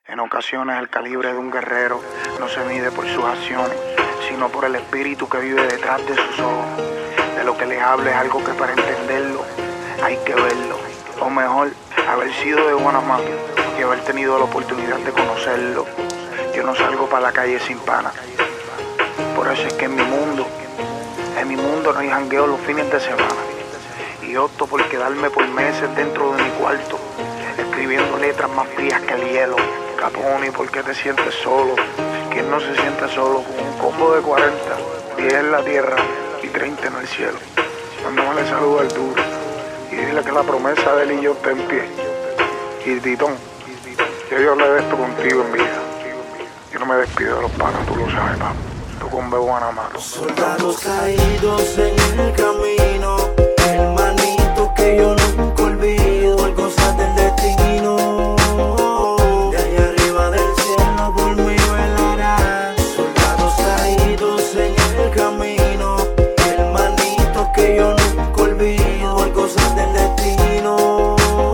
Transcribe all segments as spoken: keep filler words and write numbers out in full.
En ocasiones el calibre de un guerrero no se mide por sus acciones, sino por el espíritu que vive detrás de sus ojos. De lo que les hablo es algo que para entenderlo hay que verlo, o mejor, haber sido de Guanamá y haber tenido la oportunidad de conocerlo. Yo no salgo para la calle sin pana. Por eso es que en mi mundo, en mi mundo no hay jangueo los fines de semana. Y opto por quedarme por meses dentro de mi cuarto, escribiendo letras más frías que el hielo. Capone, ¿por qué te sientes solo? ¿Quién no se siente solo con un combo de cuarenta, diez en la tierra y treinta en el cielo? Mándame le saludo al duro y dile que la promesa de él y yo está en pie. Y Titón, yo, yo hablé de esto contigo en vida. Yo no me despido de los panas, tú lo sabes, pa. Tú con Guanamá. Soldados caídos en el camino, hermanito que yo nunca olvido, al gozar del destino. De allá arriba del cielo por mí velará. Soldados caídos en el camino, hermanito que yo nunca olvido, al gozar del destino.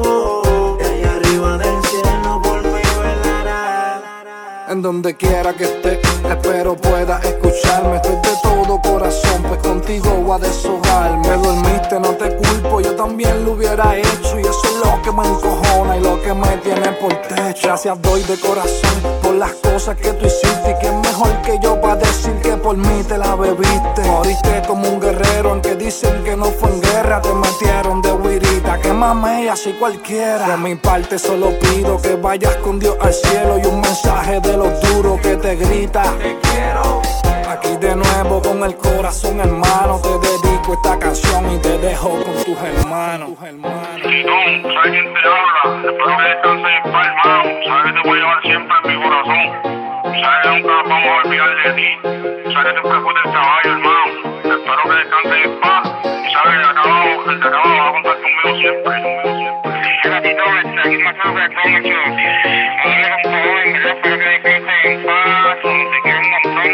De allá arriba del cielo por mí velará. En donde quiera que esté, espero pueda escucharme. Estoy de todo corazón, pues contigo voy a deshogarme. Dormiste, no te culpo, yo también lo hubiera hecho. Y eso es lo que me encojona y lo que me tiene por techo. Gracias doy de corazón por las cosas que tú hiciste. Y que es mejor que yo para decir que por mí te la bebiste. Moriste como un guerrero, aunque dicen que no fue en guerra. Te metieron de huirita, que mamé así cualquiera. De mi parte solo pido que vayas con Dios al cielo. Y un mensaje de los duros que te grita: te quiero. Aquí de nuevo con el corazón en mano, te dedico esta canción y te dejo con tus hermanos. Titón, ¿sabes quién te habla? Espero que descanses en paz, hermano. Sabes que te voy a llevar siempre en mi corazón. Sabes que nunca nos vamos a olvidar de ti. Sabes que siempre fuiste el caballo, hermano. Espero que descanses en paz. Y sabes que acá abajo, el de acá abajo va a contar conmigo siempre. Hola, Titón, aquí más o menos que mucho. Ahora con favor, en verdad, espero que descanses en paz. Te quiero un montón.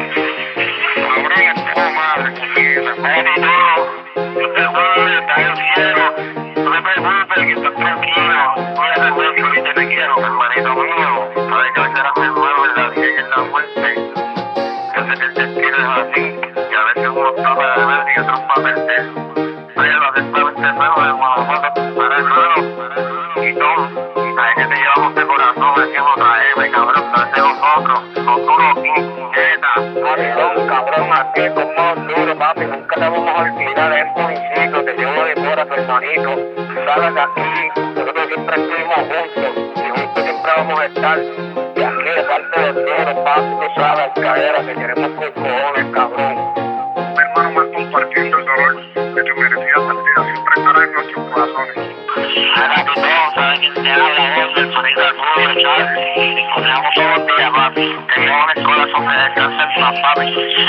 Cabrón, espero madre. Recuerda todo. Yo te voy, estás en el cielo. No te preocupes, que estás tranquilo. Cuídate mucho y te quiero, hermanito mío. Sabes que serás mi hermano en la vida y en la muerte. Que sé que el destino es así. Y a veces uno está para ganar y otros para perder. Pero atentamente nuevo, hermano, para hermano. Y todo. Sabes que te llevamos de corazón, decimos traerme, cabrón, tras de nosotros. Nosotros, neta. Cabrón, cabrón, aquí somos duros, papi. Nunca te vamos a olvidar de este municipio. Te llevo de corazón, hermanito. Sabes que aquí nosotros siempre estuvimos juntos. Y juntos siempre vamos a estar. Y aquí de parte de todos, papi, tú sabes, cadera, que queremos con cojones, cabrón. Mi hermano, más compartiendo el dolor que te merecía partida, siempre estará en nuestros corazones. Ahora tú todo, sabes quién te habla, vos, el sonido del pueblo, Charlie. Y coneamos todos los días, papi. Te llevo en el corazón, que descansen más, papi.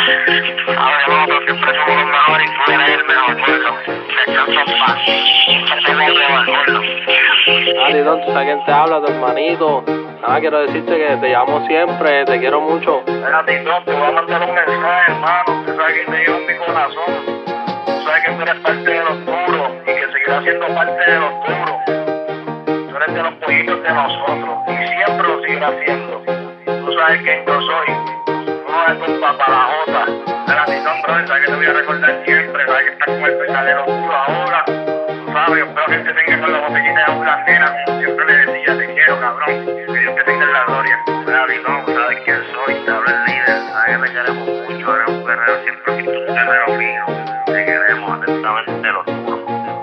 Ahora nosotros siempre somos los mejores y tú eres el mejor, pueblo. Descansa en paz. Siempre te voy a llevar, pueblo. Ah, Titón, tú sabes quién te habla, tu hermanito. Nada, quiero decirte que te llamo siempre, te quiero mucho. Mira, Titón, te voy a mandar un mensaje, hermano. Tú sabes que te llevo en mi corazón. Tú sabes que tú eres parte de los duros y que seguirás siendo parte de los duros. Tú eres de los pollitos de nosotros y siempre lo seguirás siendo. Tú sabes quién yo soy. Uno de tus papalajotas. Mira, Titón, brother, sabes que te voy a recordar siempre. Sabes que estás con el verdadero duro ahora. Tú sabes, yo espero que te tengas con la botellita de agua nena, como siempre le decía, te quiero, cabrón. Que Dios te tenga en la gloria. Mira, Titón, sabes quién soy, te hablo el líder. Sabes que te queremos mucho, eres un guerrero, siempre fuiste un guerrero mío. Te queremos atentamente los duros.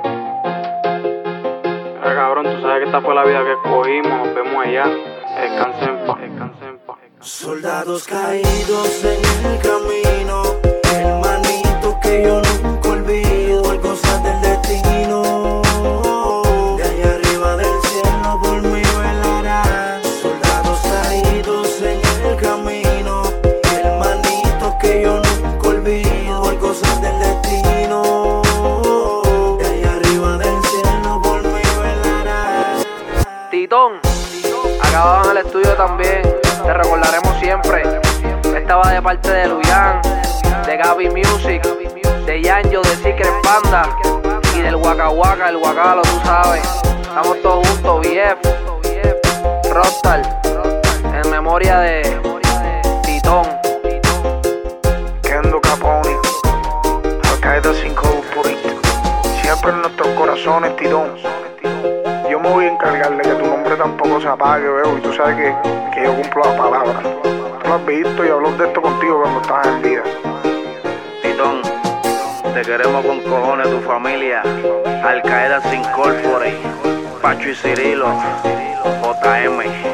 Ah, cabrón, tú sabes que esta fue la vida que escogimos, nos vemos allá. Descansen en paz, descansen en paz. Soldados caídos en el camino, hermanito que yo nunca olvido, al gozar del destino. De allá arriba del cielo por mí velará. Soldados caídos en el camino, hermanito que yo nunca olvido, al gozar del destino. De allá arriba del cielo por mí velará. Titón, acá abajo en el estudio también, te recordaremos siempre. Esta va de parte de Luyan, de Gaby Music, de Yanjo, de Secret Panda y del Waka Waka, el Wakalo, tú sabes. Estamos todos juntos, B F, Rockstar. memoria de Titón, Kendo Capone, Al Qaeda cinco Purito. Siempre en nuestros corazones, Titón. Yo me voy a encargar de que tu nombre tampoco se apague, veo. Y tú sabes que, que yo cumplo la palabra. Tú lo has visto y hablo de esto contigo cuando estabas en vida. Titón, te queremos con cojones, tu familia. Al Qaeda sin Corporate, Pacho y Cirilo, J M.